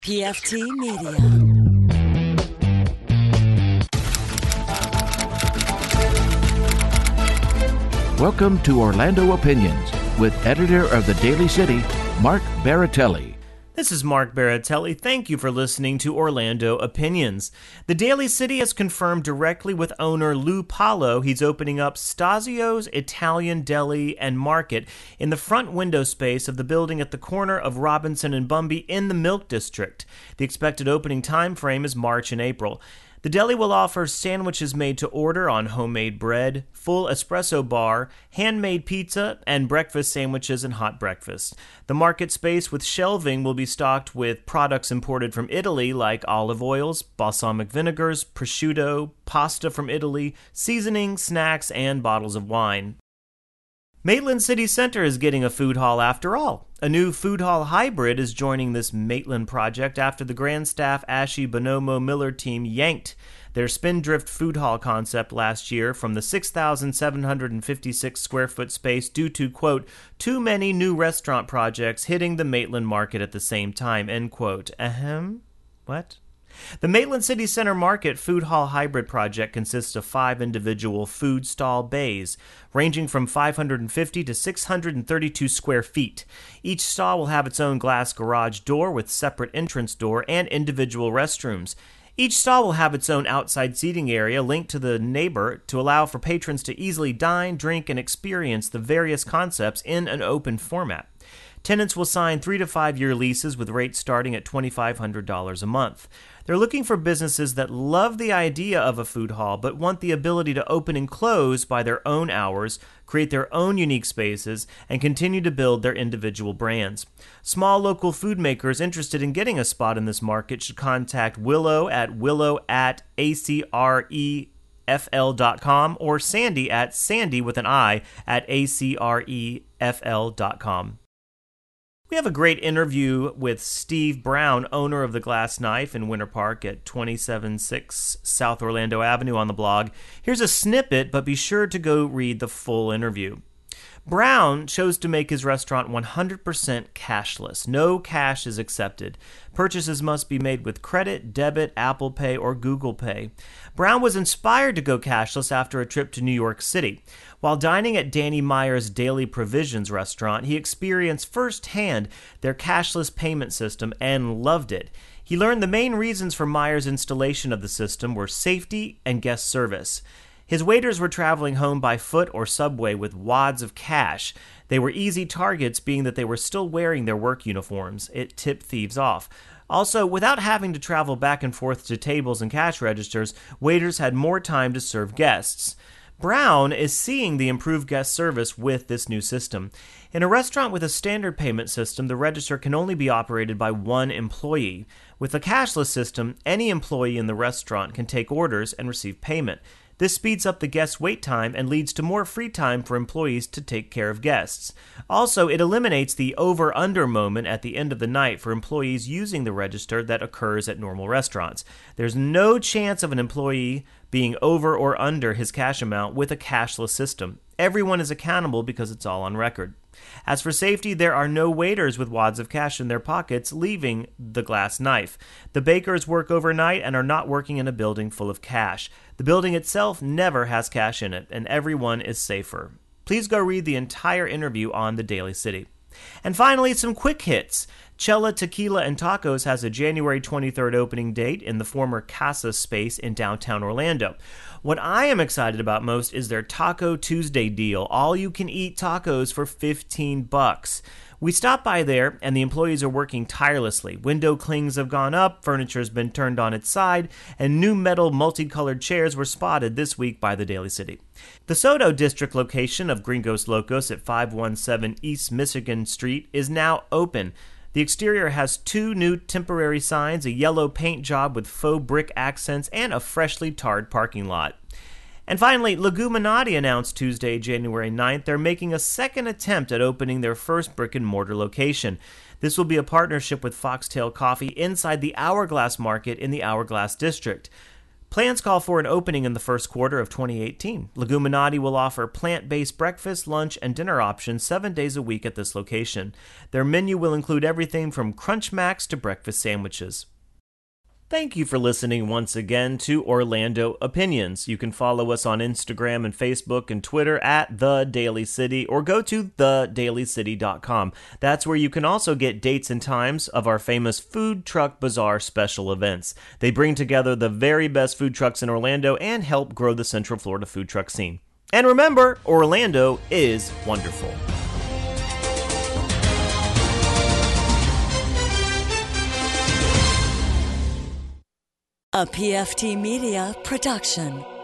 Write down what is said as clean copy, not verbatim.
PFT Media. Welcome to Orlando Opinions with editor of the Daily City, Mark Baratelli. This is Mark Baratelli. Thank you for listening to Orlando Opinions. The Daily City has confirmed directly with owner Lou Paulo he's opening up Stasio's Italian Deli and Market in the front window space of the building at the corner of Robinson and Bumby in the Milk District. The expected opening time frame is March and April. The deli will offer sandwiches made to order on homemade bread, full espresso bar, handmade pizza, and breakfast sandwiches and hot breakfast. The market space with shelving will be stocked with products imported from Italy like olive oils, balsamic vinegars, prosciutto, pasta from Italy, seasoning, snacks, and bottles of wine. Maitland City Center is getting a food hall after all. A new food hall hybrid is joining this Maitland project after the Grand Staff Ashy Bonomo Miller team yanked their Spindrift food hall concept last year from the 6,756 square foot space due to, quote, too many new restaurant projects hitting the Maitland market at the same time, end quote. What? The Maitland City Center Market Food Hall Hybrid project consists of 5 individual food stall bays, ranging from 550 to 632 square feet. Each stall will have its own glass garage door with separate entrance door and individual restrooms. Each stall will have its own outside seating area linked to the neighbor to allow for patrons to easily dine, drink, and experience the various concepts in an open format. Tenants will sign 3 to 5 year leases with rates starting at $2,500 a month. They're looking for businesses that love the idea of a food hall but want the ability to open and close by their own hours, create their own unique spaces, and continue to build their individual brands. Small local food makers interested in getting a spot in this market should contact willow@acrefl.com or Sandy with an I at acrefl.com. We have a great interview with Steve Brown, owner of the Glass Knife in Winter Park at 276 South Orlando Avenue on the blog. Here's a snippet, but be sure to go read the full interview. Brown chose to make his restaurant 100% cashless. No cash is accepted. Purchases must be made with credit, debit, Apple Pay, or Google Pay. Brown was inspired to go cashless after a trip to New York City. While dining at Danny Meyer's Daily Provisions restaurant, he experienced firsthand their cashless payment system and loved it. He learned the main reasons for Meyer's installation of the system were safety and guest service. His waiters were traveling home by foot or subway with wads of cash. They were easy targets, being that they were still wearing their work uniforms. It tipped thieves off. Also, without having to travel back and forth to tables and cash registers, waiters had more time to serve guests. Brown is seeing the improved guest service with this new system. In a restaurant with a standard payment system, the register can only be operated by one employee. With a cashless system, any employee in the restaurant can take orders and receive payment. This speeds up the guest wait time and leads to more free time for employees to take care of guests. Also, it eliminates the over-under moment at the end of the night for employees using the register that occurs at normal restaurants. There's no chance of an employee being over or under his cash amount with a cashless system. Everyone is accountable because it's all on record. As for safety, there are no waiters with wads of cash in their pockets leaving the Glass Knife. The bakers work overnight and are not working in a building full of cash. The building itself never has cash in it, and everyone is safer. Please go read the entire interview on the Daily City. And finally, some quick hits. Chela Tequila and Tacos has a January 23rd opening date in the former Casa space in downtown Orlando. What I am excited about most is their Taco Tuesday deal. All-you-can-eat tacos for $15. We stopped by there, and the employees are working tirelessly. Window clings have gone up, furniture's been turned on its side, and new metal multicolored chairs were spotted this week by the Daily City. The Soto District location of Gringos Locos at 517 East Michigan Street is now open. The exterior has 2 new temporary signs, a yellow paint job with faux brick accents, and a freshly tarred parking lot. And finally, Leguminati announced Tuesday, January 9th, they're making a second attempt at opening their first brick-and-mortar location. This will be a partnership with Foxtail Coffee inside the Hourglass Market in the Hourglass District. Plans call for an opening in the first quarter of 2018. Leguminati will offer plant-based breakfast, lunch, and dinner options 7 days a week at this location. Their menu will include everything from Crunch Macs to breakfast sandwiches. Thank you for listening once again to Orlando Opinions. You can follow us on Instagram and Facebook and Twitter at The Daly City, or go to thedailycity.com. That's where you can also get dates and times of our famous Food Truck Bazaar special events. They bring together the very best food trucks in Orlando and help grow the Central Florida food truck scene. And remember, Orlando is wonderful. A PFT Media production.